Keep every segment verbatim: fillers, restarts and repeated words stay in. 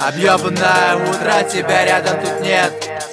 Объебанное утро, тебя рядом тут нет.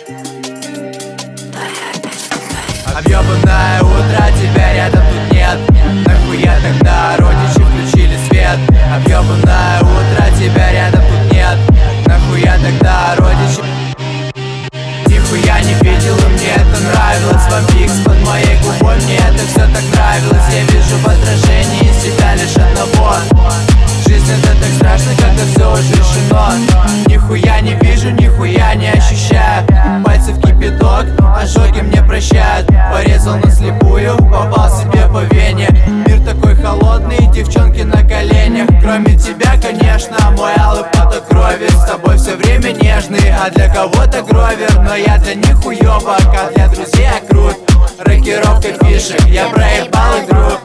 Объебанное утро, тебя рядом тут нет. Нахуя тогда родичи включили свет? Объебанное утро, тебя рядом тут нет. Нахуя тогда родичи? Нихуя не видел, и мне это нравилось. Вампикс под моей губой, мне это все так нравилось. Я вижу в отражении себя лишь одного. Жизнь это так страшно, когда все уже решено. Нихуя не вижу, нихуя не ощущаю. Пальцы в кипяток, ожоги мне прощают. Порезал на слепую, попал себе по вене. Мир такой холодный, девчонки на коленях. Кроме тебя, конечно, мой алый поток крови. С тобой все время нежный, а для кого-то гровер. Но я для них уёбок, а для друзей я крут. Рокировка фишек, я проебал игру.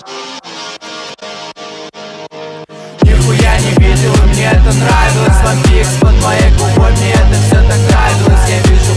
Нихуя не видел, и мне это нравилось. Вампикс под моей губой, мне это все так нравилось. Я вижу